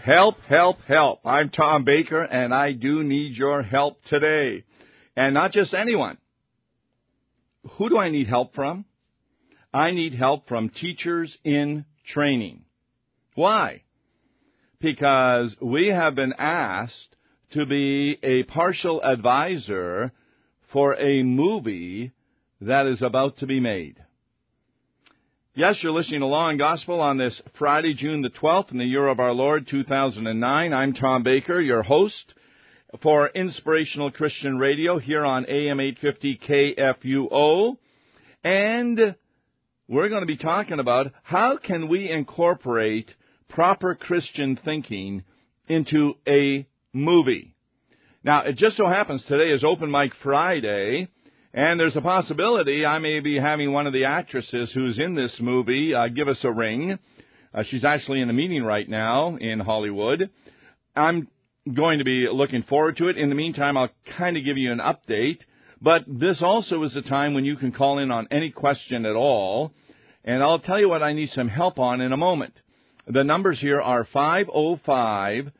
Help, help, help. I'm Tom Baker, and I do need your help today. And not just anyone. Who do I need help from? I need help from teachers in training. Why? Because we have been asked to be a partial advisor for a movie that is about to be made. Yes, you're listening to Law and Gospel on this Friday, June the 12th, in the year of our Lord, 2009. I'm Tom Baker, your host for Inspirational Christian Radio here on AM 850 KFUO. And we're going to be talking about how can we incorporate proper Christian thinking into a movie. Now, it just so happens today is Open Mic Friday, and there's a possibility I may be having one of the actresses who's in this movie give us a ring. She's actually in a meeting right now in Hollywood. I'm going to be looking forward to it. In the meantime, I'll kind of give you an update. But this also is a time when you can call in on any question at all. And I'll tell you what I need some help on in a moment. The numbers here are 505-7850.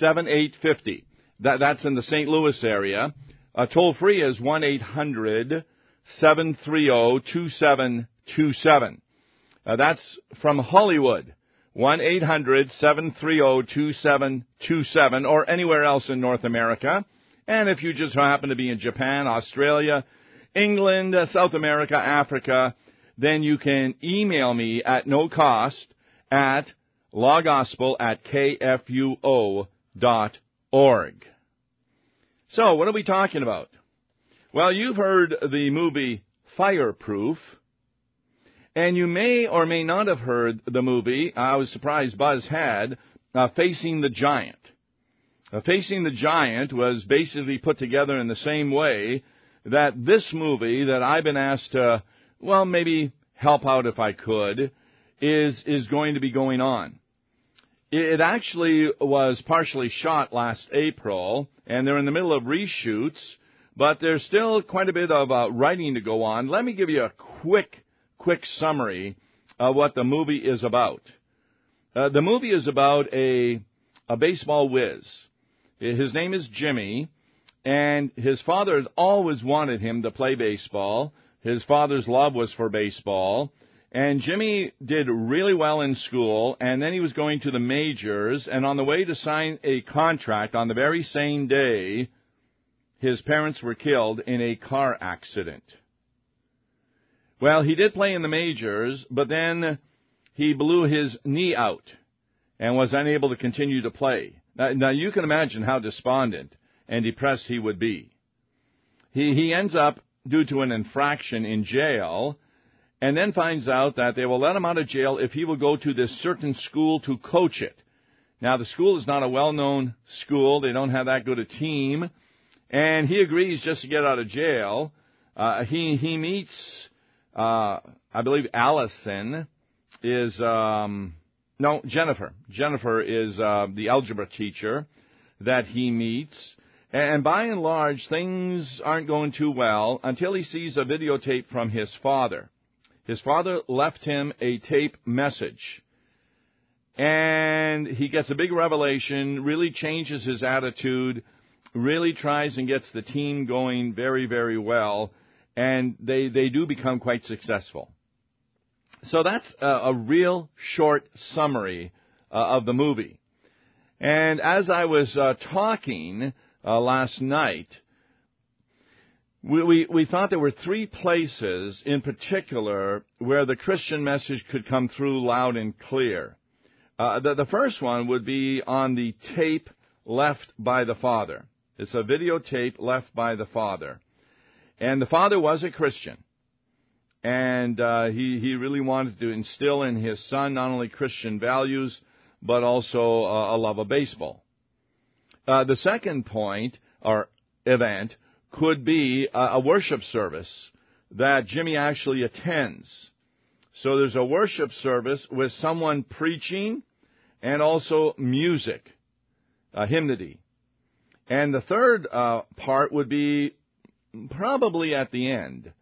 That's in the St. Louis area. Toll-free is 1-800-730-2727. That's from Hollywood, 1-800-730-2727, or anywhere else in North America. And if you just happen to be in Japan, Australia, England, South America, Africa, then you can email me at no cost at lawgospel@kfuo.org. So, what are we talking about? Well, you've heard the movie Fireproof, and you may or may not have heard the movie, I was surprised Buzz had, Facing the Giant. Facing the Giant was basically put together in the same way that this movie that I've been asked to, well, maybe help out if I could, is going to be going on. It actually was partially shot last April, and they're in the middle of reshoots, but there's still quite a bit of writing to go on. Let me give you a quick summary of what the movie is about. The movie is about a baseball whiz. His name is Jimmy, and his father has always wanted him to play baseball. His father's love was for baseball. And Jimmy did really well in school, and then he was going to the majors, and on the way to sign a contract on the very same day, his parents were killed in a car accident. Well, he did play in the majors, but then he blew his knee out and was unable to continue to play. Now you can imagine how despondent and depressed he would be. He ends up, due to an infraction, in jail, and then finds out that they will let him out of jail if he will go to this certain school to coach it. Now, the school is not a well-known school. They don't have that good a team. And he agrees just to get out of jail. He meets, I believe Allison is, Jennifer. Jennifer is the algebra teacher that he meets. And by and large, things aren't going too well until he sees a videotape from his father. His father left him a tape message, and he gets a big revelation, really changes his attitude, really tries and gets the team going very, very well, and they do become quite successful. So that's a real short summary of the movie. And as I was talking last night, we thought there were three places in particular where the Christian message could come through loud and clear. The first one would be on the tape left by the father. It's a videotape left by the father. And the father was a Christian. And he really wanted to instill in his son not only Christian values, but also a love of baseball. The second point, or event, could be a worship service that Jimmy actually attends. So there's a worship service with someone preaching and also music, hymnody. And the third part would be probably at the end,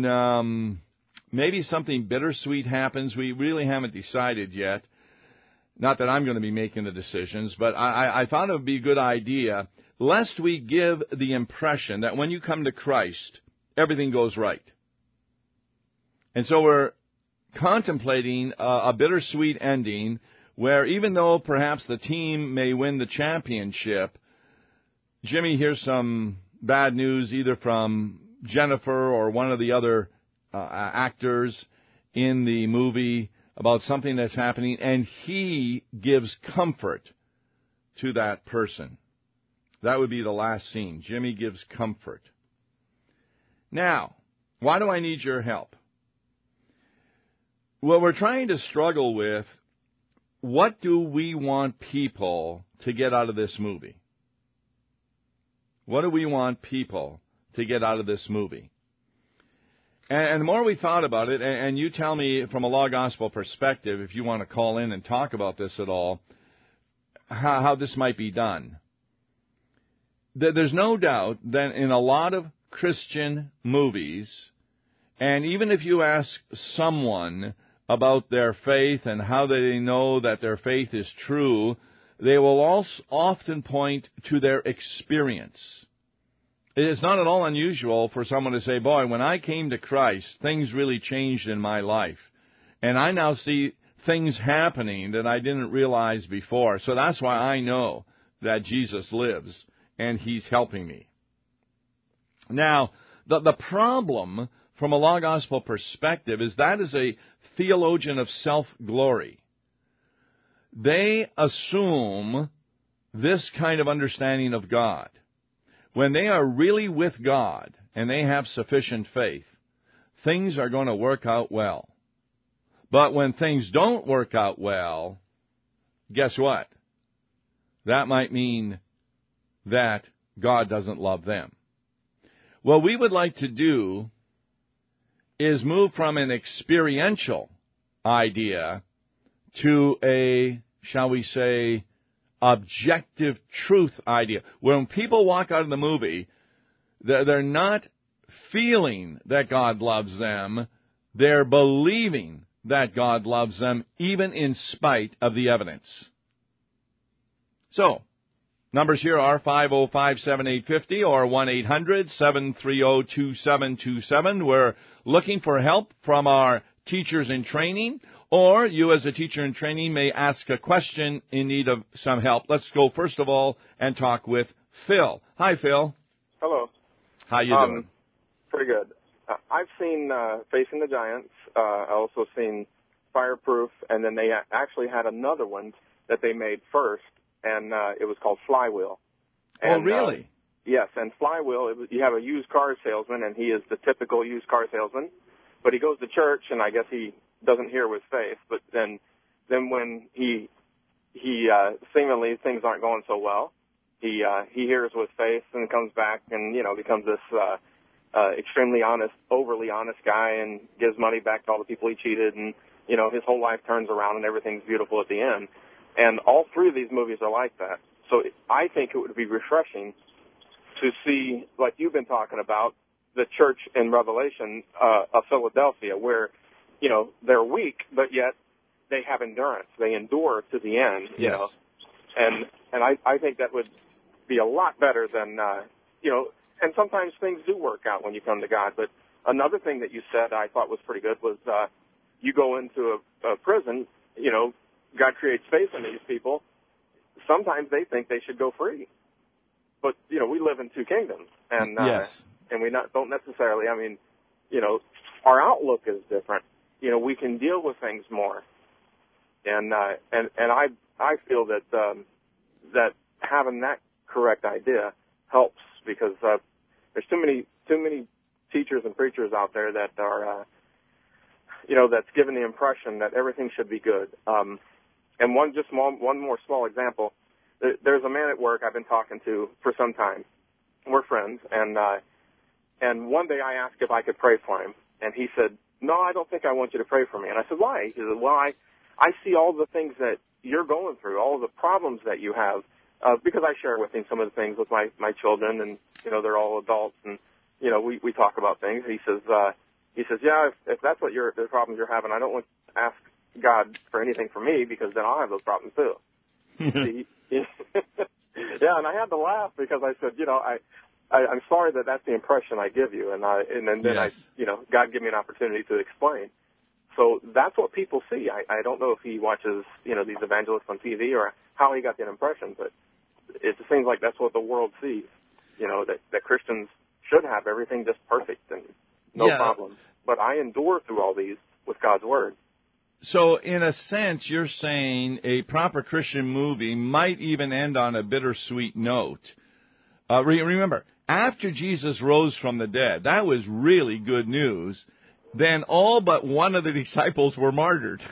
when maybe something bittersweet happens. We really haven't decided yet. Not that I'm going to be making the decisions, but I thought it would be a good idea, lest we give the impression that when you come to Christ, everything goes right. And so we're contemplating a bittersweet ending where even though perhaps the team may win the championship, Jimmy hears some bad news either from Jennifer or one of the other actors in the movie about something that's happening, and he gives comfort to that person. That would be the last scene. Jimmy gives comfort. Now, why do I need your help? Well, we're trying to struggle with what do we want people to get out of this movie? What do we want people to get out of this movie? And the more we thought about it, and you tell me from a law gospel perspective, if you want to call in and talk about this at all, how this might be done. There's no doubt that in a lot of Christian movies, and even if you ask someone about their faith and how they know that their faith is true, they will also often point to their experience. It is not at all unusual for someone to say, boy, when I came to Christ, things really changed in my life. And I now see things happening that I didn't realize before. So that's why I know that Jesus lives and He's helping me. Now, the problem from a law gospel perspective is that is a theologian of self-glory. They assume this kind of understanding of God. When they are really with God and they have sufficient faith, things are going to work out well. But when things don't work out well, guess what? That might mean that God doesn't love them. What we would like to do is move from an experiential idea to a, shall we say, objective truth idea. When people walk out of the movie, they're not feeling that God loves them. They're believing that God loves them, even in spite of the evidence. So, numbers here are 505-7850 or 1-800-730-2727. We're looking for help from our teachers in training, or you as a teacher in training may ask a question in need of some help. Let's go first of all and talk with Phil. Hi, Phil. Hello. How you doing? Pretty good. I've seen Facing the Giants. I also seen Fireproof, and then they actually had another one that they made first, and it was called Flywheel. And, oh, really? Yes, and Flywheel, you have a used car salesman, and he is the typical used car salesman, but he goes to church, and I guess he doesn't hear with faith. But then when he seemingly things aren't going so well, he hears with faith and comes back and becomes this extremely honest, overly honest guy, and gives money back to all the people he cheated, and his whole life turns around and everything's beautiful at the end. And all three of these movies are like that. So I think it would be refreshing to see, like you've been talking about, the church in Revelation of Philadelphia, where they're weak, but yet they have endurance. They endure to the end. Yes. And I think that would be a lot better than And sometimes things do work out when you come to God. But another thing that you said I thought was pretty good was you go into a prison. God creates faith in these people. Sometimes they think they should go free, but we live in two kingdoms, and yes. And we don't necessarily. I mean, our outlook is different. We can deal with things more, and I feel that that having that correct idea helps, because there's too many teachers and preachers out there that are that's given the impression that everything should be good. And one more small example. There's a man at work I've been talking to for some time. We're friends, and one day I asked if I could pray for him, and he said, "No, I don't think I want you to pray for me." And I said, "Why?" He said, "Well, I see all the things that you're going through, all the problems that you have, because I share with him some of the things with my children, and they're all adults, and we talk about things." He says, "Yeah, if that's what the problems you're having, I don't want to ask God for anything for me, because then I'll have those problems too. See? Yeah, and I had to laugh because I said, I'm sorry that that's the impression I give you, and then Yes. God give me an opportunity to explain. So that's what people see. I don't know if he watches, these evangelists on TV or how he got that impression, but it seems like that's what the world sees. That Christians should have everything just perfect and no problem. But I endure through all these with God's Word. So, in a sense, you're saying a proper Christian movie might even end on a bittersweet note. Remember, after Jesus rose from the dead, that was really good news. Then all but one of the disciples were martyred.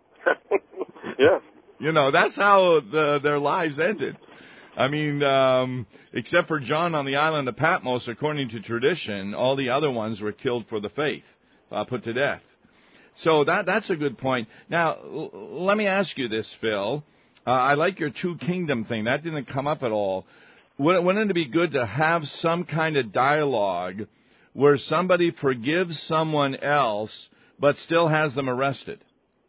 Yes. That's how their lives ended. I mean, except for John on the island of Patmos, according to tradition, all the other ones were killed for the faith, put to death. So that's a good point. Now, let me ask you this, Phil. I like your two-kingdom thing. That didn't come up at all. Wouldn't it be good to have some kind of dialogue where somebody forgives someone else but still has them arrested?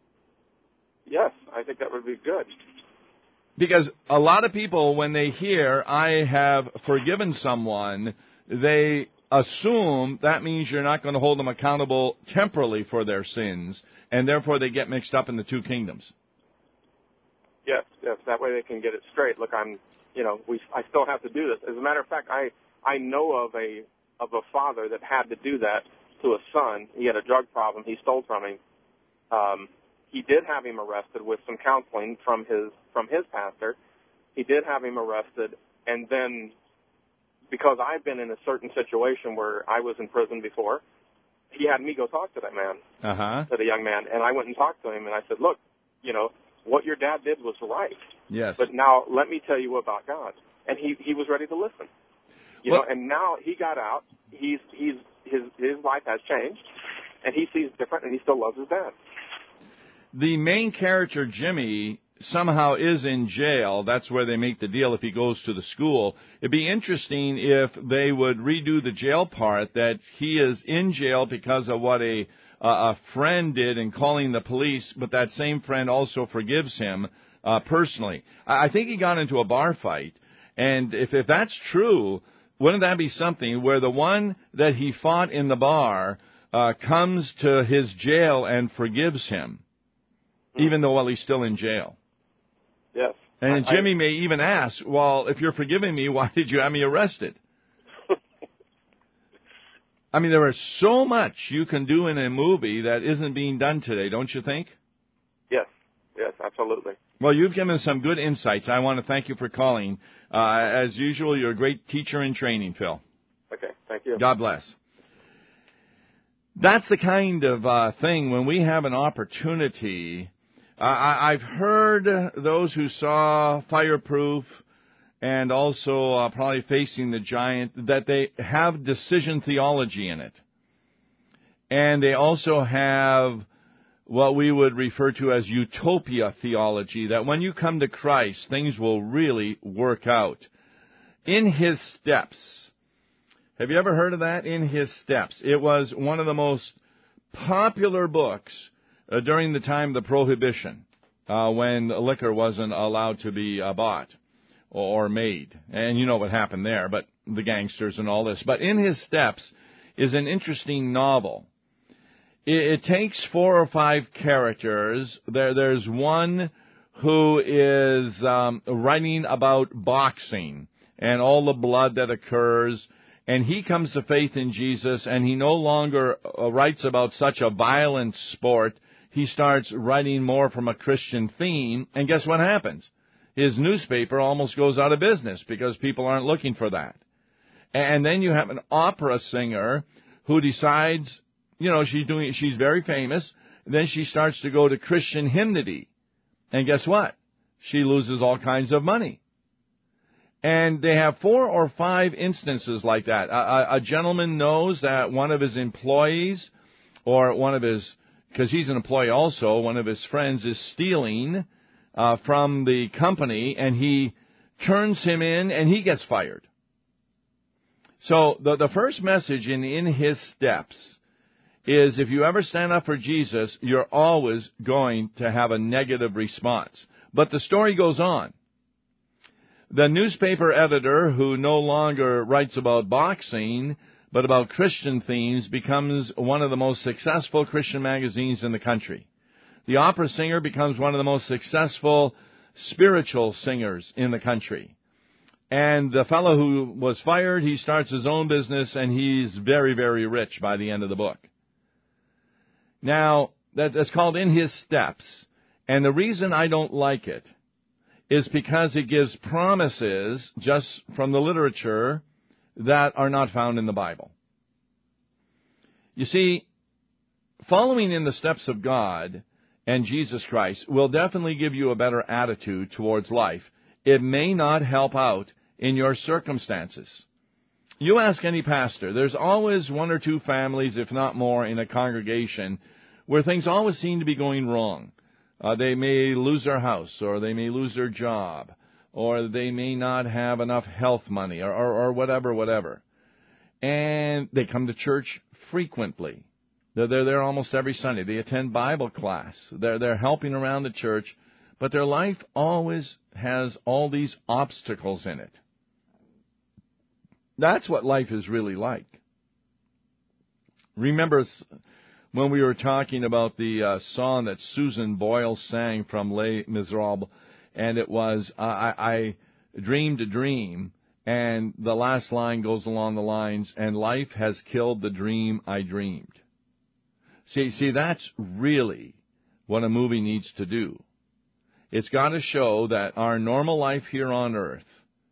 Yes, I think that would be good. Because a lot of people, when they hear, I have forgiven someone, they assume that means you're not going to hold them accountable temporally for their sins, and therefore they get mixed up in the two kingdoms. Yes, that way they can get it straight. Look, I still have to do this. As a matter of fact, I know of a father that had to do that to a son. He had a drug problem. He stole from him. He did have him arrested with some counseling from his pastor. He did have him arrested, and then because I've been in a certain situation where I was in prison before, he had me go talk to that man, to the young man, and I went and talked to him, and I said, look, what your dad did was right. Yes. But now let me tell you about God. And he was ready to listen. And now he got out. His life has changed, and he sees different, and he still loves his dad. The main character, Jimmy, somehow is in jail. That's where they make the deal if he goes to the school. It'd be interesting if they would redo the jail part, that he is in jail because of what a friend did in calling the police, but that same friend also forgives him personally. I think he got into a bar fight, and if that's true, wouldn't that be something where the one that he fought in the bar comes to his jail and forgives him, even though he's still in jail? Yes. And Jimmy may even ask, well, if you're forgiving me, why did you have me arrested? I mean, there is so much you can do in a movie that isn't being done today, don't you think? Yes, absolutely. Well, you've given us some good insights. I want to thank you for calling. As usual, you're a great teacher in training, Phil. Okay, thank you. God bless. That's the kind of thing when we have an opportunity. I've heard those who saw Fireproof and also probably Facing the Giant, that they have decision theology in it. And they also have what we would refer to as utopia theology, that when you come to Christ, things will really work out. In His Steps. Have you ever heard of that? In His Steps. It was one of the most popular books during the time of the Prohibition, when liquor wasn't allowed to be bought or made. And you know what happened there, but the gangsters and all this. But In His Steps is an interesting novel. It takes 4 or 5 characters. There's one who is writing about boxing and all the blood that occurs, and he comes to faith in Jesus, and he no longer writes about such a violent sport. He starts writing more from a Christian theme, and guess what happens? His newspaper almost goes out of business because people aren't looking for that. And then you have an opera singer who decides, she's very famous. Then she starts to go to Christian hymnody. And guess what? She loses all kinds of money. And they have 4 or 5 instances like that. A gentleman knows that one of his employees, or because he's an employee also, one of his friends is stealing from the company, and he turns him in, and he gets fired. So the first message in His Steps is if you ever stand up for Jesus, you're always going to have a negative response. But the story goes on. The newspaper editor who no longer writes about boxing, but about Christian themes, becomes one of the most successful Christian magazines in the country. The opera singer becomes one of the most successful spiritual singers in the country. And the fellow who was fired, he starts his own business, and he's very, very rich by the end of the book. Now, that's called In His Steps. And the reason I don't like it is because it gives promises just from the literature that are not found in the Bible. You see, following in the steps of God and Jesus Christ will definitely give you a better attitude towards life. It may not help out in your circumstances. You ask any pastor, there's always one or two families, if not more, in a congregation where things always seem to be going wrong. They may lose their house, or they may lose their job, or they may not have enough health money, or whatever. And they come to church frequently. They're there almost every Sunday. They attend Bible class. They're helping around the church, but their life always has all these obstacles in it. That's what life is really like. Remember when we were talking about the song that Susan Boyle sang from Les Miserables, and it was, I dreamed a dream, and the last line goes along the lines, and life has killed the dream I dreamed. See, that's really what a movie needs to do. It's got to show that our normal life here on earth,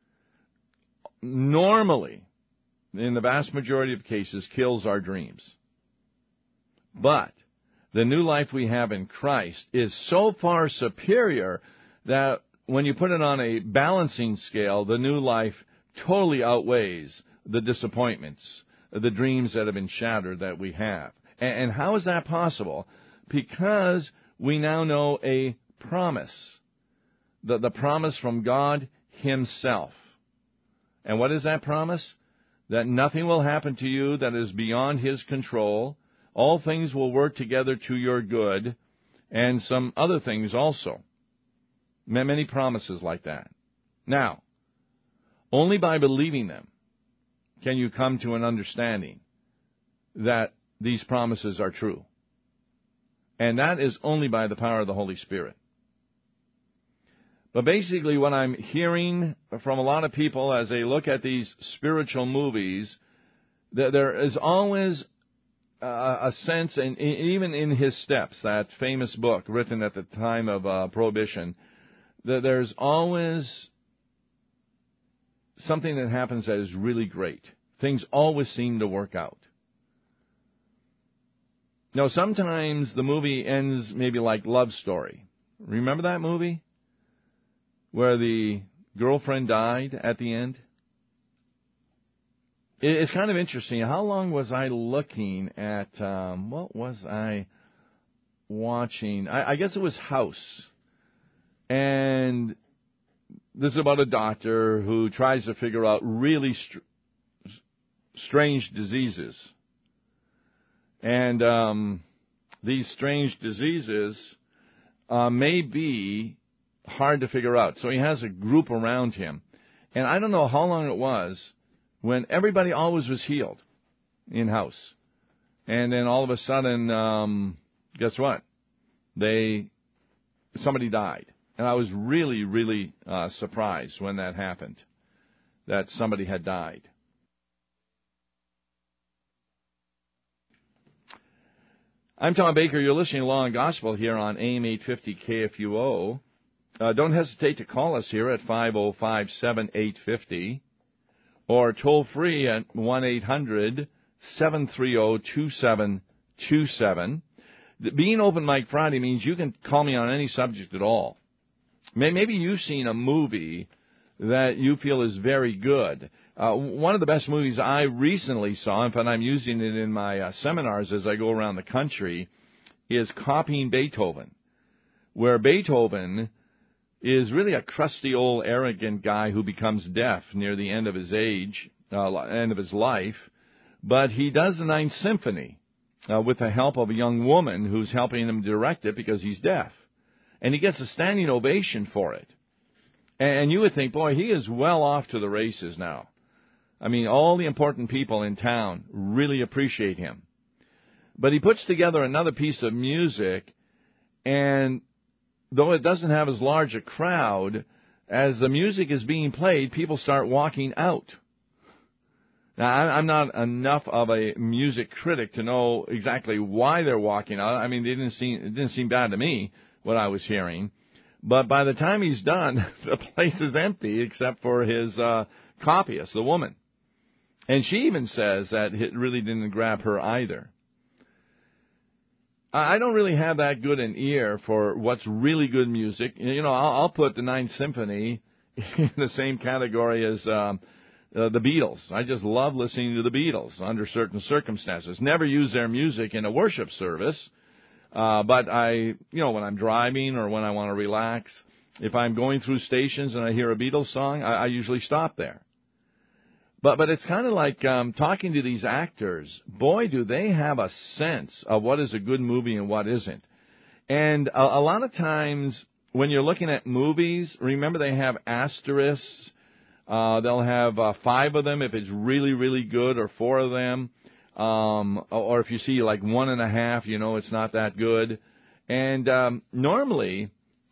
normally, in the vast majority of cases, kills our dreams. But the new life we have in Christ is so far superior that when you put it on a balancing scale, the new life totally outweighs the disappointments, the dreams that have been shattered that we have. And how is that possible? Because we now know a promise, the promise from God Himself. And what is that promise? That nothing will happen to you that is beyond His control. All things will work together to your good, and some other things also. Many promises like that. Now, only by believing them can you come to an understanding that these promises are true. And that is only by the power of the Holy Spirit. But basically what I'm hearing from a lot of people as they look at these spiritual movies, that there is always a sense, and even in His Steps, that famous book written at the time of Prohibition, that there's always something that happens that is really great. Things always seem to work out. Now, sometimes the movie ends maybe like Love Story. Remember that movie? Where the girlfriend died at the end? It's kind of interesting. How long was I looking at, what was I watching? I guess it was House. And this is about a doctor who tries to figure out really strange diseases. And these strange diseases may be hard to figure out. So he has a group around him. And I don't know how long it was when everybody always was healed in House. And then all of a sudden, guess what? Somebody died. And I was really, really surprised when that happened, that somebody had died. I'm Tom Baker. You're listening to Law and Gospel here on AM 850 KFUO. Don't hesitate to call us here at 505-7850 or toll free at 1-800-730-2727. Being Open Mic Friday means you can call me on any subject at all. Maybe you've seen a movie that you feel is very good. One of the best movies I recently saw, in fact I'm using it in my seminars as I go around the country, is Copying Beethoven, where Beethoven is really a crusty old arrogant guy who becomes deaf near the end of his life, but he does the Ninth Symphony. with the help of a young woman who's helping him direct it because he's deaf. And he gets a standing ovation for it. And you would think, boy, he is well off to the races now. I mean, all the important people in town really appreciate him. But he puts together another piece of music, and though it doesn't have as large a crowd, as the music is being played, people start walking out. Now, I'm not enough of a music critic to know exactly why they're walking out. I mean, it didn't seem bad to me, what I was hearing. But by the time he's done, the place is empty except for his copyist, the woman. And she even says that it really didn't grab her either. I don't really have that good an ear for what's really good music. You know, I'll put the Ninth Symphony in the same category as the Beatles. I just love listening to the Beatles under certain circumstances. Never use their music in a worship service, but when I'm driving or when I want to relax, if I'm going through stations and I hear a Beatles song, I usually stop there. But it's kind of like talking to these actors. Boy, do they have a sense of what is a good movie and what isn't. And a lot of times when you're looking at movies, remember they have asterisks. They'll have 5 of them if it's really, really good, or 4 of them. Or if you see like 1.5, you know it's not that good. And normally,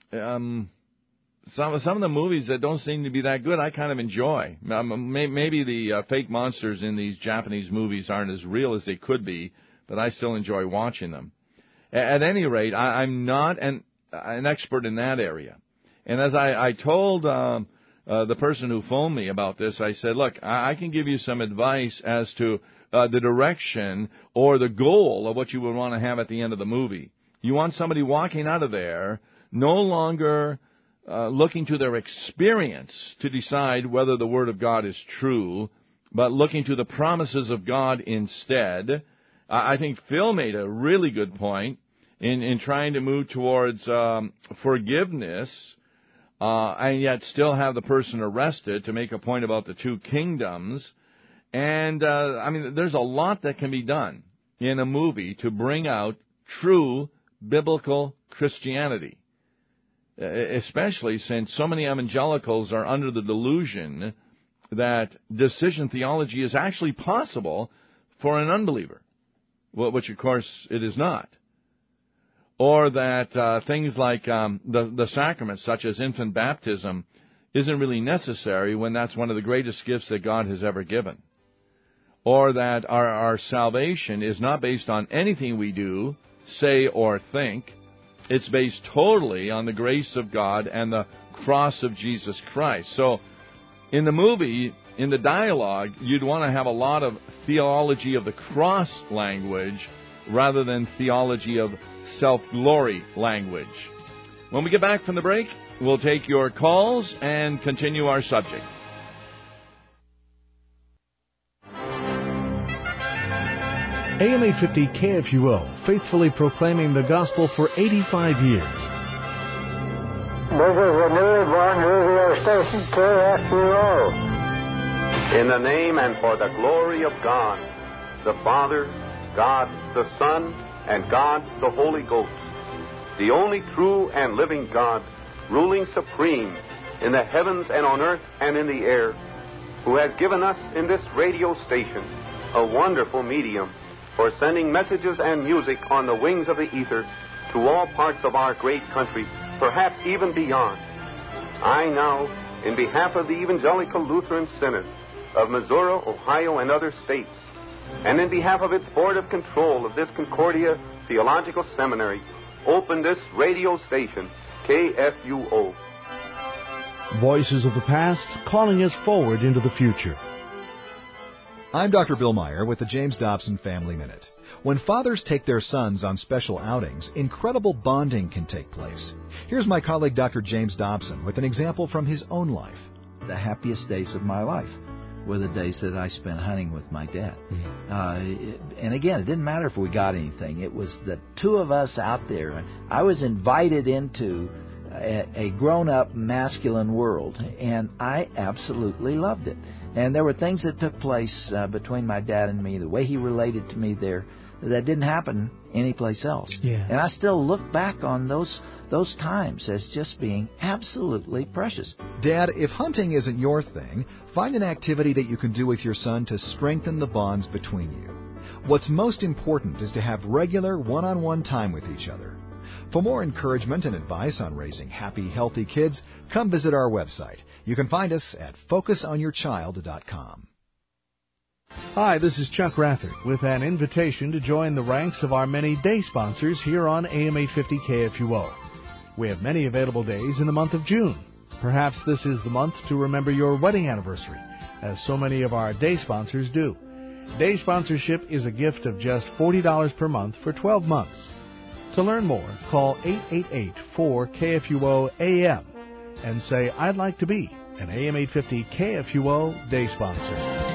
some of the movies that don't seem to be that good, I kind of enjoy. Maybe the fake monsters in these Japanese movies aren't as real as they could be, but I still enjoy watching them. At any rate, I'm not an expert in that area. And as I told the person who phoned me about this, I said, look, I can give you some advice as to the direction or the goal of what you would want to have at the end of the movie. You want somebody walking out of there no longer looking to their experience to decide whether the Word of God is true, but looking to the promises of God instead. I think Phil made a really good point in trying to move towards forgiveness, and yet still have the person arrested to make a point about the 2 kingdoms. And, there's a lot that can be done in a movie to bring out true biblical Christianity, especially since so many evangelicals are under the delusion that decision theology is actually possible for an unbeliever, which, of course, it is not. Or that things like the sacraments, such as infant baptism, isn't really necessary when that's one of the greatest gifts that God has ever given. Or that our salvation is not based on anything we do, say, or think. It's based totally on the grace of God and the cross of Jesus Christ. So in the movie, in the dialogue, you'd want to have a lot of theology of the cross language rather than theology of self-glory language. When we get back from the break, we'll take your calls and continue our subject. AM 850 KFUO, faithfully proclaiming the gospel for 85 years. This is the newly born radio station, KFUO. In the name and for the glory of God, the Father, God the Son, and God the Holy Ghost, the only true and living God, ruling supreme in the heavens and on earth and in the air, who has given us in this radio station a wonderful medium for sending messages and music on the wings of the ether to all parts of our great country, perhaps even beyond. I now, in behalf of the Evangelical Lutheran Synod of Missouri, Ohio, and other states, and in behalf of its Board of Control of this Concordia Theological Seminary, open this radio station, KFUO. Voices of the past calling us forward into the future. I'm Dr. Bill Meyer with the James Dobson Family Minute. When fathers take their sons on special outings, incredible bonding can take place. Here's my colleague Dr. James Dobson with an example from his own life. The happiest days of my life were the days that I spent hunting with my dad. And again, it didn't matter if we got anything. It was the 2 of us out there. I was invited into a grown-up masculine world, and I absolutely loved it. And there were things that took place between my dad and me, the way he related to me there, that didn't happen anyplace else. Yeah. And I still look back on those times as just being absolutely precious. Dad, if hunting isn't your thing, find an activity that you can do with your son to strengthen the bonds between you. What's most important is to have regular one-on-one time with each other. For more encouragement and advice on raising happy, healthy kids, come visit our website. You can find us at focusonyourchild.com. Hi, this is Chuck Rather with an invitation to join the ranks of our many day sponsors here on AM 850 KFUO. We have many available days in the month of June. Perhaps this is the month to remember your wedding anniversary, as so many of our day sponsors do. Day sponsorship is a gift of just $40 per month for 12 months. To learn more, call 888-4KFUO-AM and say, I'd like to be an AM 850 KFUO day sponsor.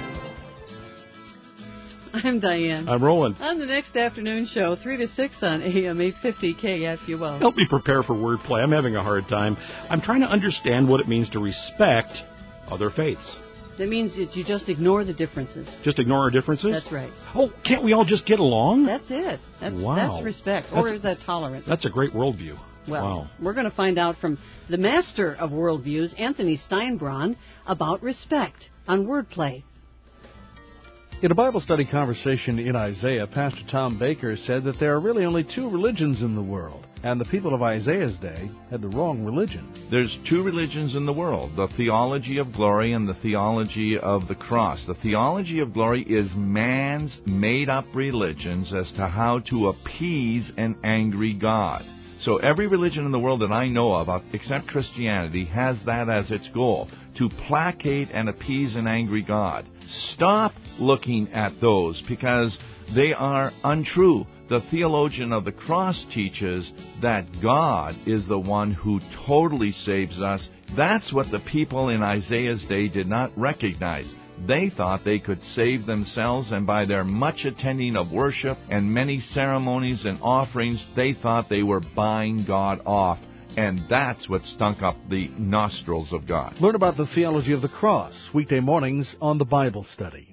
I'm Diane. I'm Roland. On the next afternoon show, 3 to 6 on AM 850 KFUO. Help me prepare for wordplay. I'm having a hard time. I'm trying to understand what it means to respect other faiths. That means that you just ignore the differences. Just ignore our differences? That's right. Oh, can't we all just get along? That's it. Wow. That's respect. Or is that tolerance? That's a great worldview. Well, wow. We're going to find out from the master of worldviews, Anthony Steinbron, about respect on wordplay. In a Bible study conversation in Isaiah, Pastor Tom Baker said that there are really only two religions in the world, and the people of Isaiah's day had the wrong religion. There's two religions in the world, the theology of glory and the theology of the cross. The theology of glory is man's made-up religions as to how to appease an angry God. So every religion in the world that I know of, except Christianity, has that as its goal, to placate and appease an angry God. Stop looking at those because they are untrue. The theologian of the cross teaches that God is the one who totally saves us. That's what the people in Isaiah's day did not recognize. They thought they could save themselves, and by their much attending of worship and many ceremonies and offerings, they thought they were buying God off. And that's what stunk up the nostrils of God. Learn about the theology of the cross, weekday mornings on the Bible Study.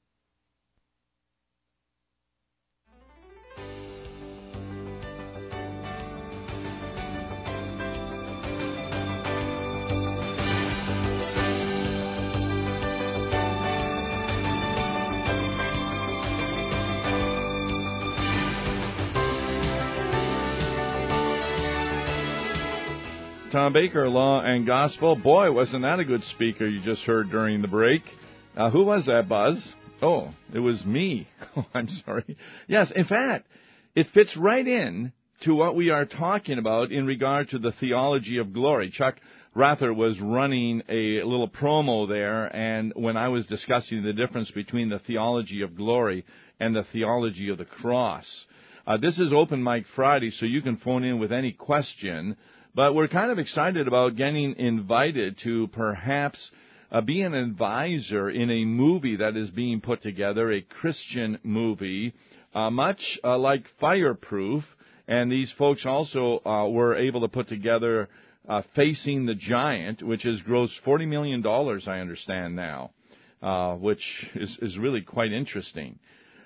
Tom Baker, Law and Gospel. Boy, wasn't that a good speaker you just heard during the break. Who was that, Buzz? Oh, it was me. Oh, I'm sorry. Yes, in fact, it fits right in to what we are talking about in regard to the theology of glory. Chuck Rather was running a little promo there, and when I was discussing the difference between the theology of glory and the theology of the cross. This is Open Mic Friday, so you can phone in with any question. But we're kind of excited about getting invited to perhaps be an advisor in a movie that is being put together, a Christian movie, much like Fireproof. And these folks also were able to put together Facing the Giant, which has grossed $40 million, I understand now, which is really quite interesting.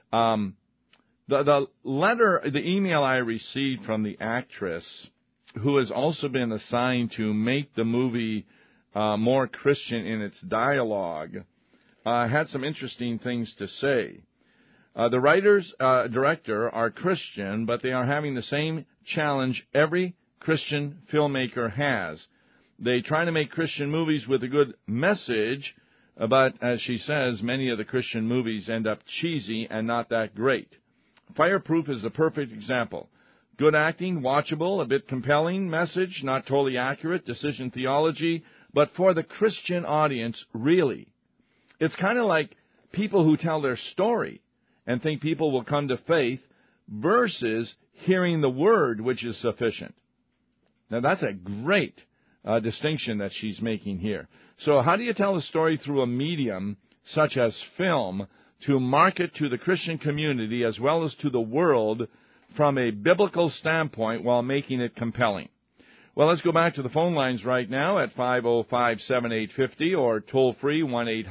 The email I received from the actress, who has also been assigned to make the movie more Christian in its dialogue, had some interesting things to say. The writers, director are Christian, but they are having the same challenge every Christian filmmaker has. They try to make Christian movies with a good message, but as she says, many of the Christian movies end up cheesy and not that great. Fireproof is the perfect example. Good acting, watchable, a bit compelling message, not totally accurate, decision theology, but for the Christian audience, really. It's kind of like people who tell their story and think people will come to faith versus hearing the word, which is sufficient. Now, that's a great distinction that she's making here. So how do you tell a story through a medium such as film to market to the Christian community as well as to the world from a biblical standpoint while making it compelling? Well, let's go back to the phone lines right now at 505-7850 or toll-free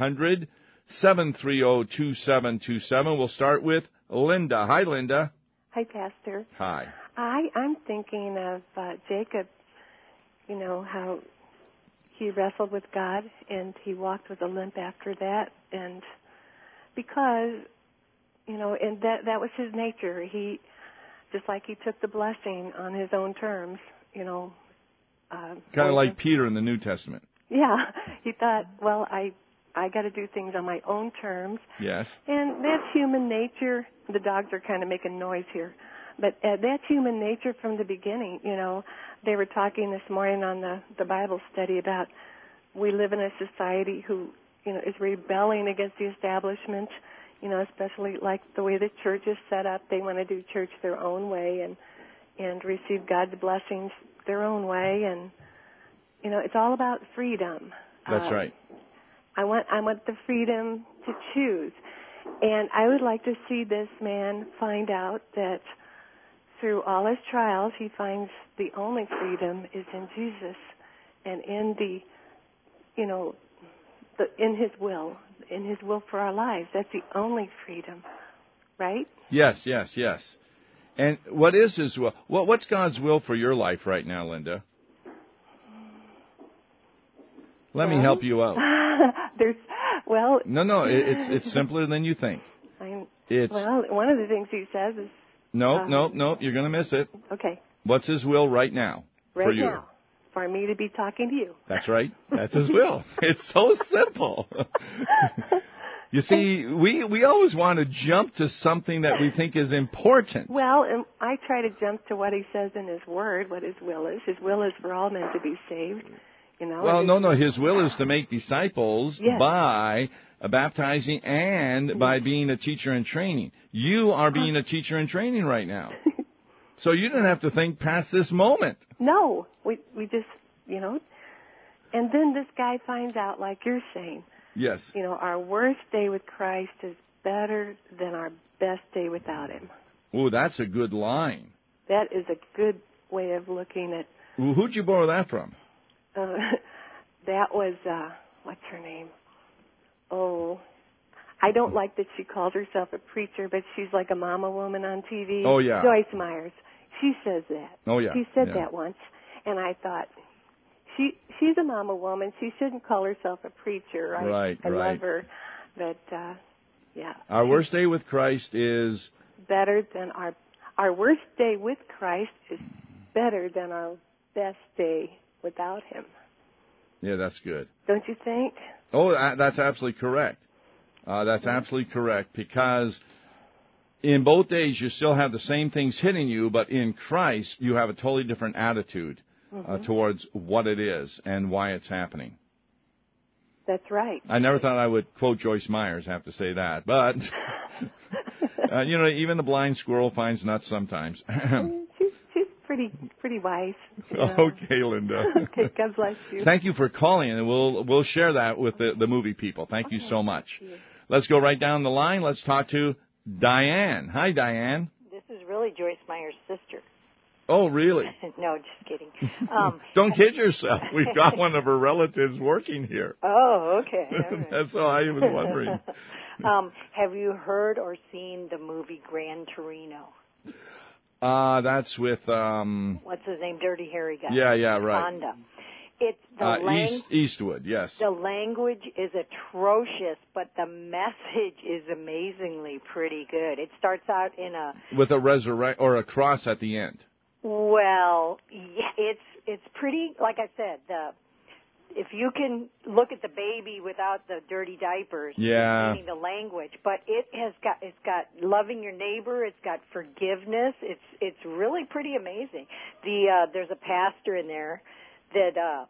1-800-730-2727. We'll start with Linda. Hi, Linda. Hi, Pastor. Hi. I'm thinking of Jacob, you know, how he wrestled with God and he walked with a limp after that. And because, you know, and that was his nature. He, just like he took the blessing on his own terms, you know. Kind of like Peter in the New Testament. Yeah. He thought, well, I got to do things on my own terms. Yes. And that's human nature. The dogs are kind of making noise here. But that's human nature from the beginning. You know, they were talking this morning on the Bible study about we live in a society who, you know, is rebelling against the establishment, you know, especially like the way the church is set up. They want to do church their own way and receive God's blessings their own way. And, you know, it's all about freedom. That's right. I want the freedom to choose. And I would like to see this man find out that through all his trials, he finds the only freedom is in Jesus and in the, you know, in his will for our lives. That's the only freedom, right? Yes. And what is his will? What's God's will for your life right now, Linda? Let me help you out. No, it's simpler than you think. Well, one of the things he says is... Nope, you're going to miss it. Okay. What's his will right now for you? Right now, for me to be talking to you. That's right. That's his will. It's so simple. You see, we always want to jump to something that we think is important. Well, and I try to jump to what he says in his word, what his will is. His will is for all men to be saved. You know, well, no. His will is to make disciples by baptizing and by being a teacher in training. You are being a teacher in training right now. So you didn't have to think past this moment. No. We just, you know. And then this guy finds out, like you're saying. Yes. You know, our worst day with Christ is better than our best day without him. Oh, that's a good line. That is a good way of looking at... Well, who'd you borrow that from? That was, what's her name? Oh, I don't like that she calls herself a preacher, but she's like a mama woman on TV. Oh, yeah. Joyce Myers. She says that. Oh, yeah. She said that once. And I thought, she's a mama woman. She shouldn't call herself a preacher. I love her. But, yeah. Our worst day with Christ is... better than our worst day with Christ is better than our best day without him. Yeah, that's good. Don't you think? Oh, that's absolutely correct. That's absolutely correct, because in both days you still have the same things hitting you, but in Christ you have a totally different attitude towards what it is and why it's happening. That's right. I never thought I would quote Joyce Myers, I have to say that, but you know, even the blind squirrel finds nuts sometimes. She's pretty wise. You know. Okay, Linda. Okay, God bless you. Thank you for calling, and we'll share that with the movie people. Thank you so much. Let's go right down the line. Let's talk to Diane. Hi, Diane. This is really Joyce Meyer's sister. Oh, really? No, just kidding. Don't kid yourself. We've got one of her relatives working here. Oh, okay. Right. That's all I was wondering. Have you heard or seen the movie Gran Torino? That's with... what's his name? Dirty Harry guy. Yeah, right. Fonda. It's the Eastwood, yes. The language is atrocious, but the message is amazingly pretty good. It starts out in with a resurrection or a cross at the end. Well, yeah, it's pretty. Like I said, if you can look at the baby without the dirty diapers, meaning the language, but it's got loving your neighbor, it's got forgiveness. It's really pretty amazing. There's a pastor in there that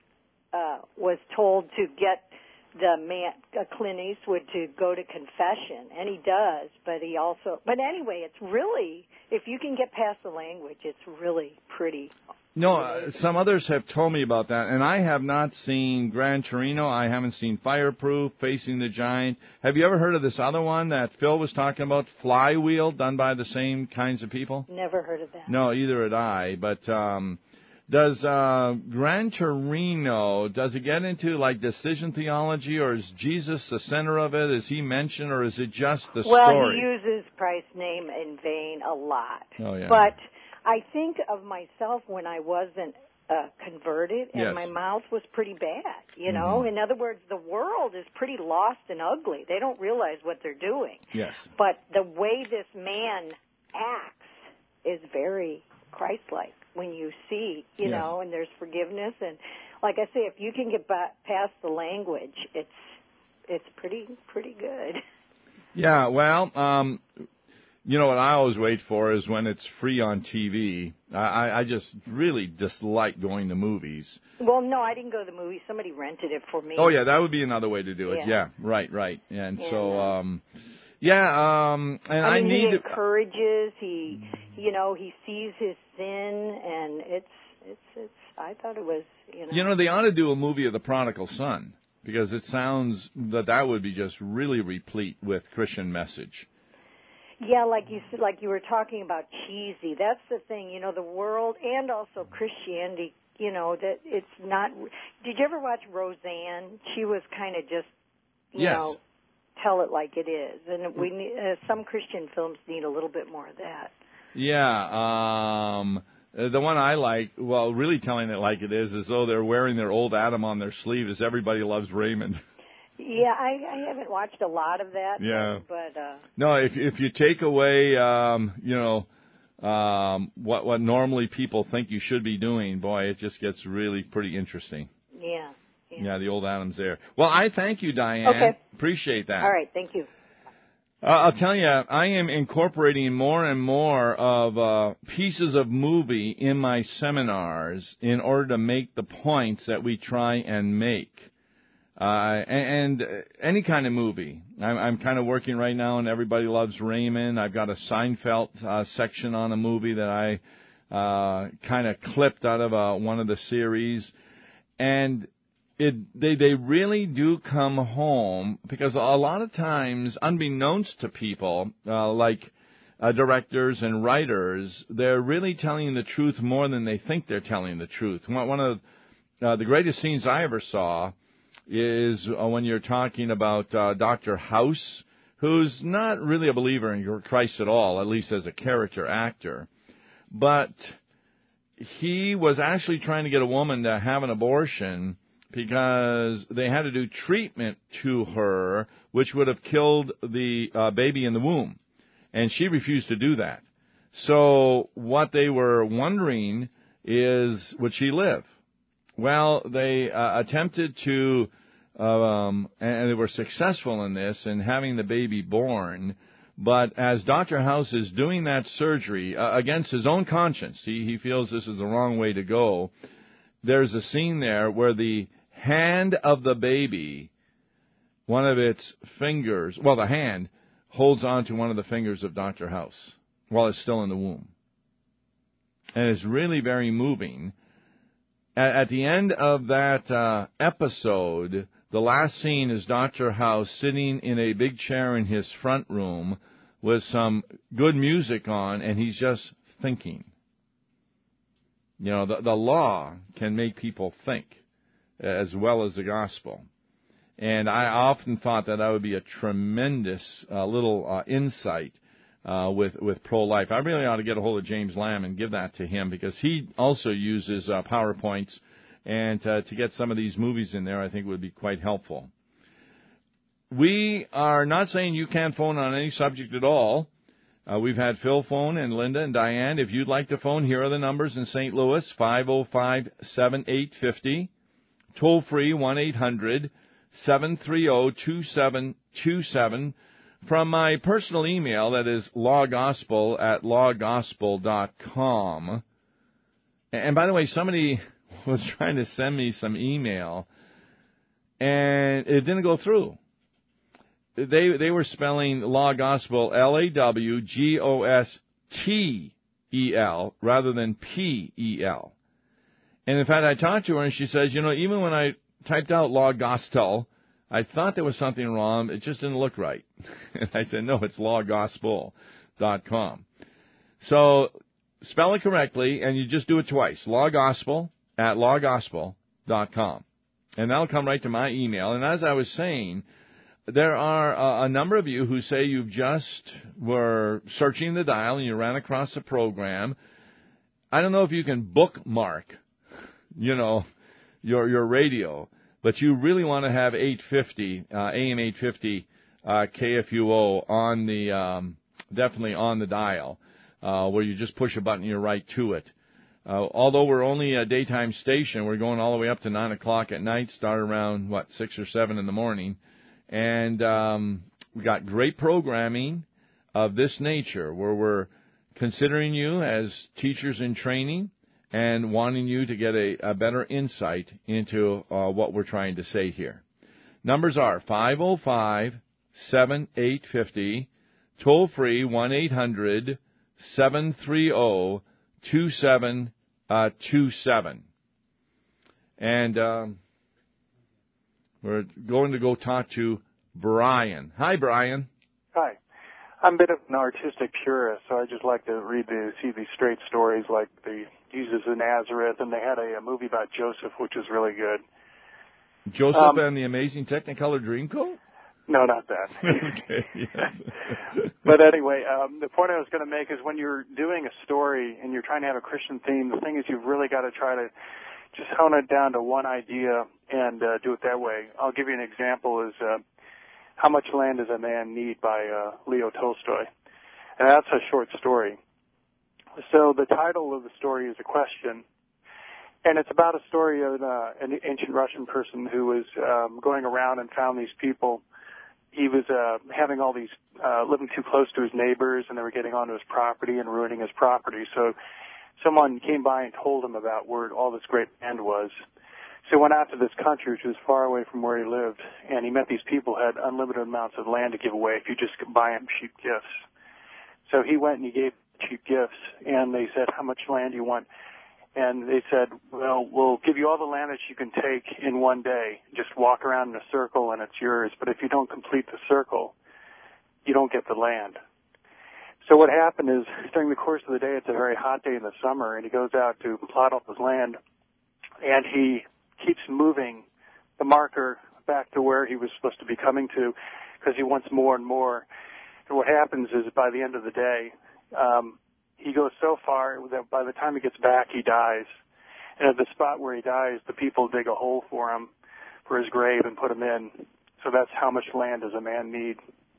was told to get the man, Clint Eastwood, to go to confession, and he does. But anyway, it's really, if you can get past the language, it's really pretty. No, some others have told me about that, and I have not seen Gran Torino. I haven't seen Fireproof, Facing the Giant. Have you ever heard of this other one that Phil was talking about, Flywheel, done by the same kinds of people? Never heard of that. No, either had I, but Does Gran Torino, does it get into like decision theology, or is Jesus the center of it? Is he mentioned, or is it just the story? Well, he uses Christ's name in vain a lot. Oh, yeah. But I think of myself when I wasn't converted, and yes. my mouth was pretty bad, you know? In other words, the world is pretty lost and ugly. They don't realize what they're doing. Yes. But the way this man acts is very Christ-like when you see, you know, and there's forgiveness. And like I say, if you can get past the language, it's pretty good. Yeah, well, you know what I always wait for is when it's free on TV. I just really dislike going to movies. Well, no, I didn't go to the movie. Somebody rented it for me. Oh, yeah, that would be another way to do it. Yeah, right. And so, and I need he encourages, he sees his sin, and it's I thought it was, You know, they ought to do a movie of the prodigal son, because it sounds that would be just really replete with Christian message. Yeah, like you were talking about cheesy. That's the thing, you know, the world and also Christianity, you know, that it's not. Did you ever watch Roseanne? She was kind of just, you know, tell it like it is. And we need, some Christian films need a little bit more of that. Yeah, the one I like, well, really telling it like it is, as though they're wearing their old Adam on their sleeve, is Everybody Loves Raymond. Yeah, I haven't watched a lot of that. Yeah. But no, if you take away, what normally people think you should be doing, boy, it just gets really pretty interesting. Yeah. Yeah, the old Adam's there. Well, I thank you, Diane. Okay. Appreciate that. All right, thank you. I'll tell you, I am incorporating more and more of pieces of movie in my seminars in order to make the points that we try and make. And any kind of movie. I'm kind of working right now on Everybody Loves Raymond. I've got a Seinfeld section on a movie that I kind of clipped out of one of the series. And they really do come home, because a lot of times, unbeknownst to people, like directors and writers, they're really telling the truth more than they think they're telling the truth. One of the greatest scenes I ever saw is when you're talking about Dr. House, who's not really a believer in Christ at all, at least as a character actor. But he was actually trying to get a woman to have an abortion because they had to do treatment to her, which would have killed the baby in the womb. And she refused to do that. So what they were wondering is, would she live? Well, they attempted to, and they were successful in this, in having the baby born. But as Dr. House is doing that surgery against his own conscience, he feels this is the wrong way to go. There's a scene there where the hand of the baby, one of its fingers, well, the hand holds on to one of the fingers of Dr. House while it's still in the womb. And it's really very moving. At the end of that episode, the last scene is Dr. House sitting in a big chair in his front room with some good music on, and he's just thinking. You know, the law can make people think as well as the gospel. And I often thought that would be a tremendous little insight with pro-life. I really ought to get a hold of James Lamb and give that to him, because he also uses PowerPoints, and to get some of these movies in there I think would be quite helpful. We are not saying you can't phone on any subject at all. We've had Phil phone, and Linda and Diane. If you'd like to phone, here are the numbers in St. Louis, 505-7850. Toll free, 1-800-730-2727. From my personal email, that is lawgospel@lawgospel.com. And by the way, somebody was trying to send me some email, and it didn't go through. They were spelling Law Gospel LAWGOSTEL rather than PEL. And in fact, I talked to her, and she says, you know, even when I typed out Law Gospel, I thought there was something wrong. It just didn't look right. And I said, no, it's lawgospel.com. So spell it correctly, and you just do it twice. lawgospel@lawgospel.com. And that'll come right to my email. And as I was saying, there are a number of you who say you just were searching the dial and you ran across the program. I don't know if you can bookmark, your radio, but you really want to have 850, AM 850 KFUO on the, definitely on the dial, where you just push a button and you're right to it. Although we're only a daytime station, we're going all the way up to 9 o'clock at night, start around, 6 or 7 in the morning. And we got great programming of this nature where we're considering you as teachers in training and wanting you to get a better insight into what we're trying to say here. Numbers are 505-7850, toll-free 1-800-730-2727. And we're going to go talk to Brian. Hi, Brian. Hi. I'm a bit of an artistic purist, so I just like to see these straight stories like the Jesus of Nazareth, and they had a movie about Joseph, which was really good. Joseph and the Amazing Technicolor Dreamcoat? No, not that. Okay, yes. But anyway, the point I was going to make is when you're doing a story and you're trying to have a Christian theme, the thing is you've really got to try to just hone it down to one idea and do it that way. I'll give you an example is How Much Land Does a Man Need by Leo Tolstoy. And that's a short story. So the title of the story is a question. And it's about a story of an ancient Russian person who was going around and found these people. He was having all these, living too close to his neighbors, and they were getting onto his property and ruining his property. So someone came by and told him about where all this great land was. So he went out to this country, which was far away from where he lived, and he met these people who had unlimited amounts of land to give away if you just could buy them cheap gifts. So he went and he gave cheap gifts, and they said, how much land do you want? And they said, well, we'll give you all the land that you can take in one day. Just walk around in a circle and it's yours. But if you don't complete the circle, you don't get the land. So what happened is during the course of the day, it's a very hot day in the summer, and he goes out to plot up his land, and he keeps moving the marker back to where he was supposed to be coming to because he wants more and more. And what happens is by the end of the day, he goes so far that by the time he gets back, he dies. And at the spot where he dies, the people dig a hole for him, for his grave, and put him in. So that's how much land does a man need.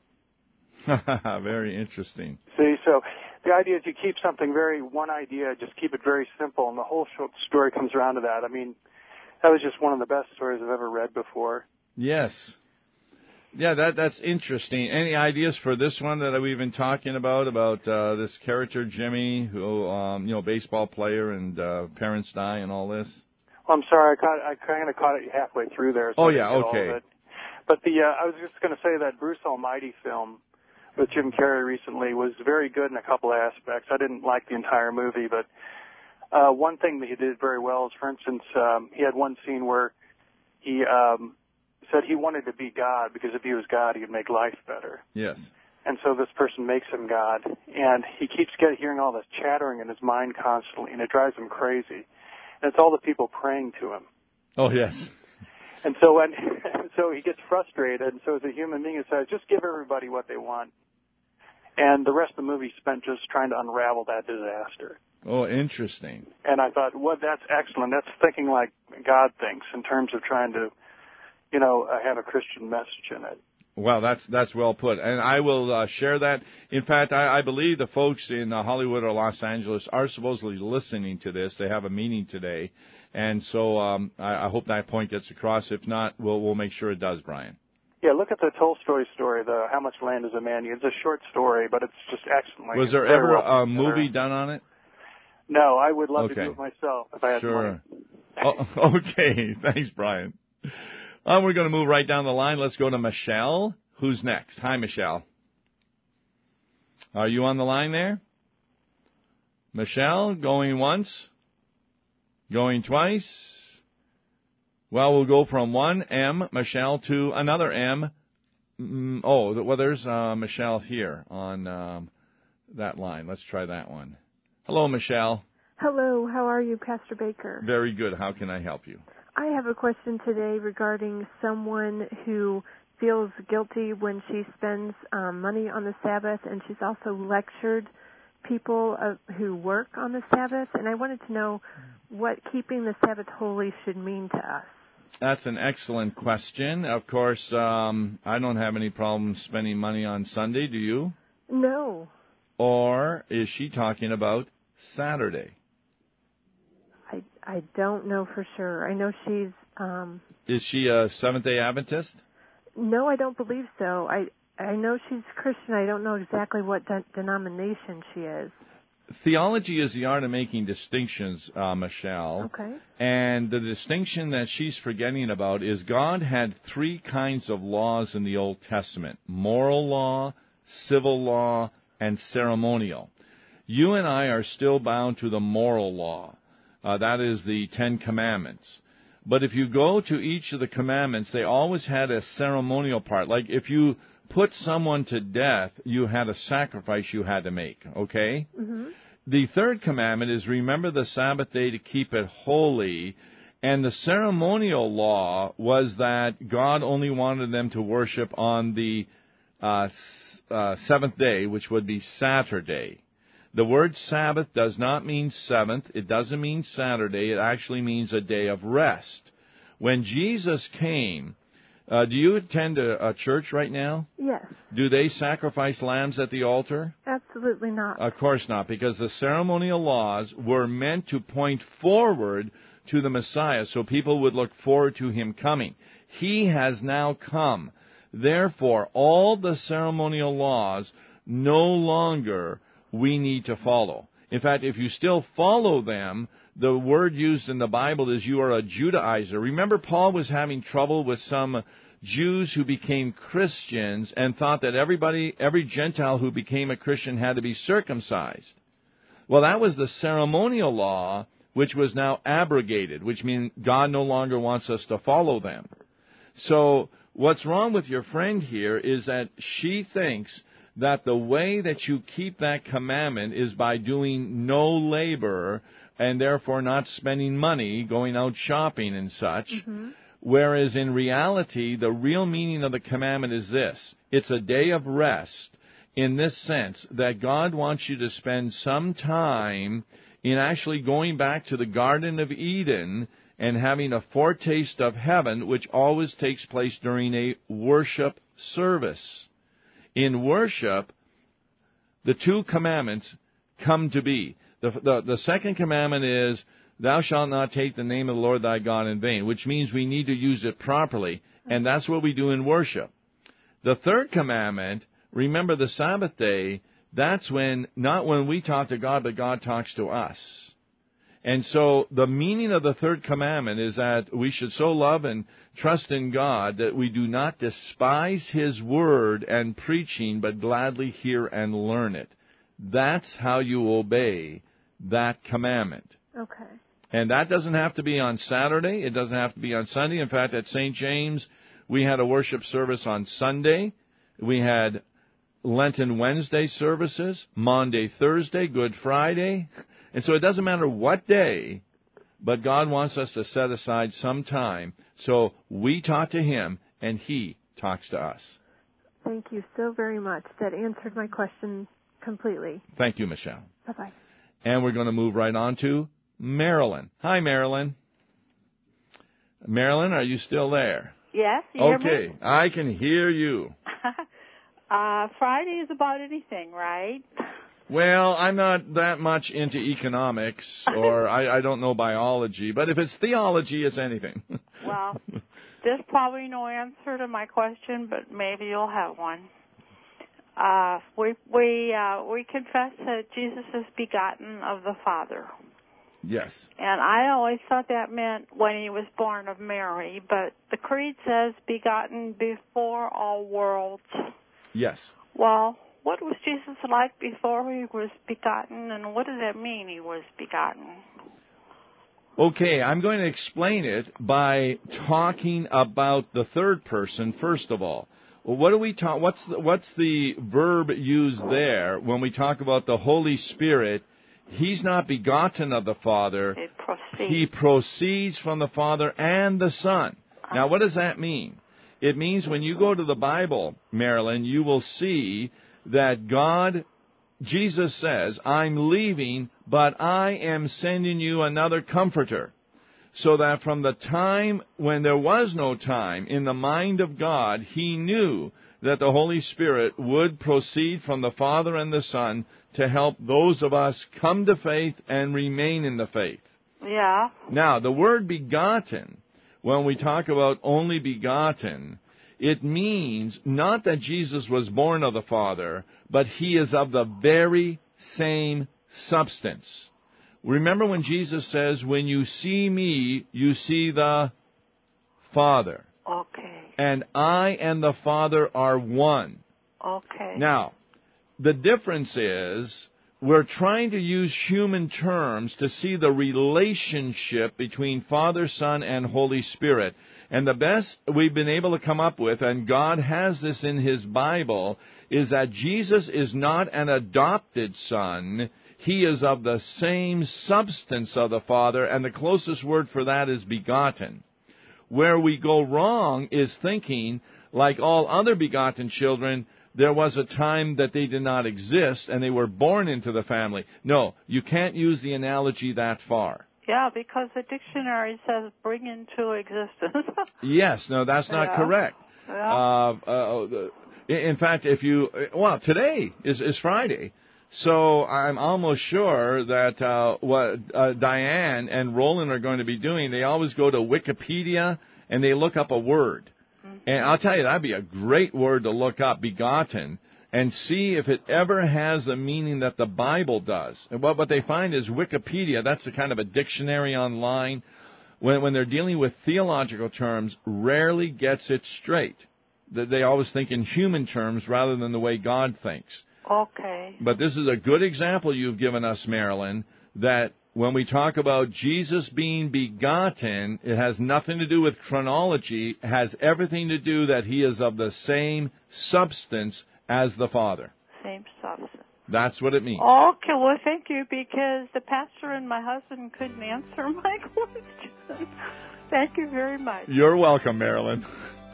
Very interesting. See, so the idea is you keep something one idea, just keep it very simple, and the whole short story comes around to that. I mean, that was just one of the best stories I've ever read before. Yes. Yeah, that's interesting. Any ideas for this one that we've been talking about this character Jimmy, who baseball player and parents die and all this? Well, I'm sorry, I kind of caught it halfway through there. So okay. But I was just going to say that Bruce Almighty film with Jim Carrey recently was very good in a couple of aspects. I didn't like the entire movie, but one thing that he did very well is, for instance, he had one scene where he said he wanted to be God because if he was God, he would make life better. Yes. And so this person makes him God, and he keeps hearing all this chattering in his mind constantly, and it drives him crazy. And it's all the people praying to him. Oh, yes. And so so he gets frustrated, and so as a human being, he says, just give everybody what they want. And the rest of the movie spent just trying to unravel that disaster. Oh, interesting. And I thought, well, that's excellent. That's thinking like God thinks in terms of trying to, have a Christian message in it. Well, that's well put. And I will share that. In fact, I believe the folks in Hollywood or Los Angeles are supposedly listening to this. They have a meeting today. And so I hope that point gets across. If not, we'll make sure it does, Brian. Yeah, look at the Tolstoy story, the How Much Land Does a Man Need? It's a short story, but it's just excellent. Was there ever a movie done on it? No, I would love to do it myself if I had money. Okay, thanks, Brian. We're going to move right down the line. Let's go to Michelle. Who's next? Hi, Michelle. Are you on the line there? Michelle, going once? Going twice? Well, we'll go from one M, Michelle, to another M. There's Michelle here on that line. Let's try that one. Hello, Michelle. Hello, how are you, Pastor Baker? Very good. How can I help you? I have a question today regarding someone who feels guilty when she spends money on the Sabbath, and she's also lectured people who work on the Sabbath, and I wanted to know what keeping the Sabbath holy should mean to us. That's an excellent question. Of course, I don't have any problem spending money on Sunday, do you? No. Or is she talking about Saturday? I don't know for sure. I know she's... Is she a Seventh-day Adventist? No, I don't believe so. I know she's Christian. I don't know exactly what denomination she is. Theology is the art of making distinctions, Michelle. Okay. And the distinction that she's forgetting about is God had three kinds of laws in the Old Testament: moral law, civil law, and ceremonial. You and I are still bound to the moral law. That is the Ten Commandments. But if you go to each of the commandments, they always had a ceremonial part. Like if you put someone to death, you had a sacrifice you had to make, okay? Mm-hmm. The third commandment is remember the Sabbath day to keep it holy. And the ceremonial law was that God only wanted them to worship on the seventh day, which would be Saturday. The word Sabbath does not mean seventh. It doesn't mean Saturday. It actually means a day of rest. When Jesus came, do you attend a church right now? Yes. Do they sacrifice lambs at the altar? Absolutely not. Of course not, because the ceremonial laws were meant to point forward to the Messiah, so people would look forward to him coming. He has now come. Therefore, all the ceremonial laws no longer we need to follow. In fact, if you still follow them, the word used in the Bible is you are a Judaizer. Remember, Paul was having trouble with some Jews who became Christians and thought that every Gentile who became a Christian had to be circumcised. Well, that was the ceremonial law, which was now abrogated, which means God no longer wants us to follow them. So what's wrong with your friend here is that she thinks that the way that you keep that commandment is by doing no labor and therefore not spending money, going out shopping and such, whereas in reality, the real meaning of the commandment is this. It's a day of rest in this sense that God wants you to spend some time in actually going back to the Garden of Eden and having a foretaste of heaven, which always takes place during a worship service. In worship, the two commandments come to be. The second commandment is, thou shalt not take the name of the Lord thy God in vain, which means we need to use it properly, and that's what we do in worship. The third commandment, remember the Sabbath day, that's when, not when we talk to God, but God talks to us. And so the meaning of the third commandment is that we should so love and trust in God that we do not despise His word and preaching, but gladly hear and learn it. That's how you obey that commandment. Okay. And that doesn't have to be on Saturday. It doesn't have to be on Sunday. In fact, at St. James, we had a worship service on Sunday. We had Lenten Wednesday services, Maundy, Thursday, Good Friday. And so it doesn't matter what day, but God wants us to set aside some time so we talk to Him and He talks to us. Thank you so very much. That answered my question completely. Thank you, Michelle. Bye-bye. And we're going to move right on to Marilyn. Hi, Marilyn. Marilyn, are you still there? Yes, you hear me? Okay, I can hear you. Friday is about anything, right? Well, I'm not that much into economics, or I don't know biology, but if it's theology, it's anything. Well, there's probably no answer to my question, but maybe you'll have one. We confess that Jesus is begotten of the Father. Yes. And I always thought that meant when He was born of Mary, but the Creed says begotten before all worlds. Yes. Well, what was Jesus like before He was begotten, and what does that mean He was begotten? Okay, I'm going to explain it by talking about the third person first of all. What do we talk? What's the verb used there when we talk about the Holy Spirit? He's not begotten of the Father. He proceeds from the Father and the Son. Now, what does that mean? It means when you go to the Bible, Marilyn, you will see that Jesus says, I'm leaving, but I am sending you another comforter. So that from the time when there was no time, in the mind of God, He knew that the Holy Spirit would proceed from the Father and the Son to help those of us come to faith and remain in the faith. Yeah. Now, the word begotten, when we talk about only begotten, it means not that Jesus was born of the Father, but He is of the very same substance. Remember when Jesus says, when you see me, you see the Father. Okay. And I and the Father are one. Okay. Now, the difference is we're trying to use human terms to see the relationship between Father, Son, and Holy Spirit. And the best we've been able to come up with, and God has this in His Bible, is that Jesus is not an adopted son. He is of the same substance of the Father, and the closest word for that is begotten. Where we go wrong is thinking, like all other begotten children, there was a time that they did not exist and they were born into the family. No, you can't use the analogy that far. Yeah, because the dictionary says bring into existence. Yes, no, that's not correct. Yeah. In fact, today is Friday. So I'm almost sure that what Diane and Roland are going to be doing, they always go to Wikipedia and they look up a word. Mm-hmm. And I'll tell you, that'd be a great word to look up, begotten, and see if it ever has a meaning that the Bible does. And what they find is Wikipedia, that's a kind of a dictionary online, when they're dealing with theological terms, rarely gets it straight. They always think in human terms rather than the way God thinks. Okay. But this is a good example you've given us, Marilyn, that when we talk about Jesus being begotten, it has nothing to do with chronology. It has everything to do that He is of the same substance as the Father. Same substance. That's what it means. Okay, well, thank you, because the pastor and my husband couldn't answer my question. Thank you very much. You're welcome, Marilyn.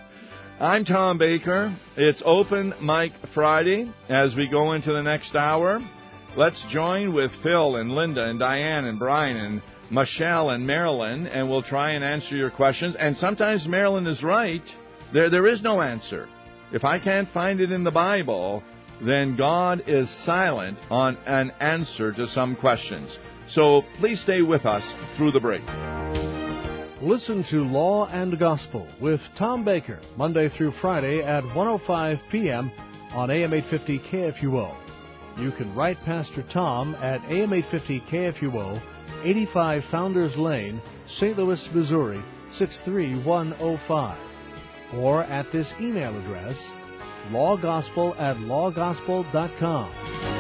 I'm Tom Baker. It's Open Mic Friday. As we go into the next hour, let's join with Phil and Linda and Diane and Brian and Michelle and Marilyn, and we'll try and answer your questions. And sometimes Marilyn is right. There is no answer. If I can't find it in the Bible, then God is silent on an answer to some questions. So please stay with us through the break. Listen to Law and Gospel with Tom Baker, Monday through Friday at 1:05 p.m. on AM 850 KFUO. You can write Pastor Tom at AM 850 KFUO, 85 Founders Lane, St. Louis, Missouri, 63105. Or at this email address, lawgospel@lawgospel.com.